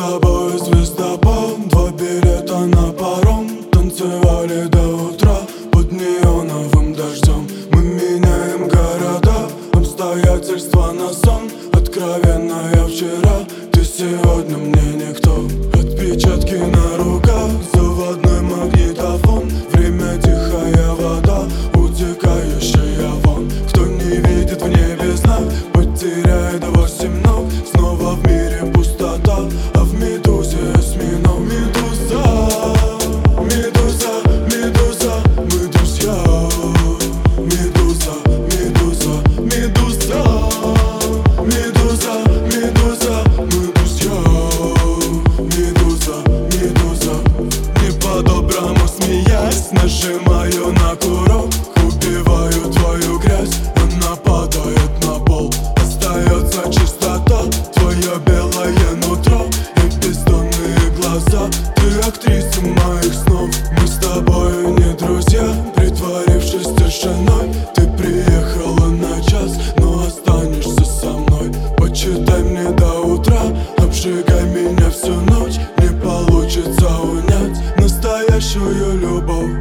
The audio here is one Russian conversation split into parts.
тобой звездопад, 2 билета на паром. Танцевали до утра под неоновым дождем. Мы меняем города, обстоятельства на сон. Откровенно я вчера, ты сегодня мне никто. Отпечатки на руках, заводной магнитофон. Время тихая вода, утекающая вон. Кто не видит в небе знак, потеряет 8 ног. Снова в мире пустота, а в медузе осьминог. Медуза, медуза, медуза, мы друзья. Медуза, медуза, медуза, медуза, медуза, мы друзья. Медуза, медуза, не по-доброму смеясь, нажимаю на курок. Убиваю твою грязь, она падает на пол. Остается чистота, твое белое нутро и бездонные глаза. Ты актриса моих снов. Мы с тобой не друзья, притворившись тишиной. Ты приехала на час, но останешься со мной. Почитай мне до утра, обжигай меня всю ночь. Не получится унять настоящую любовь.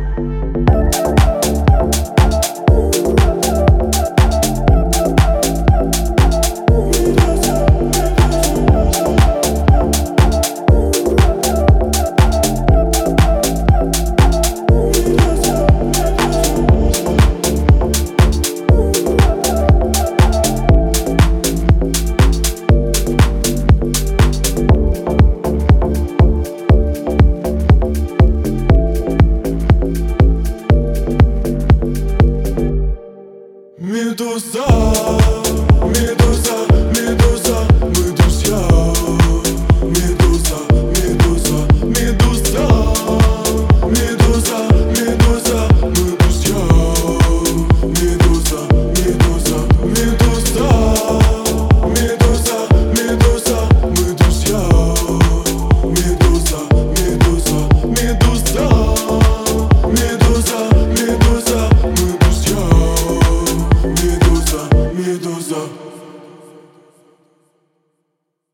Медуза, медуза.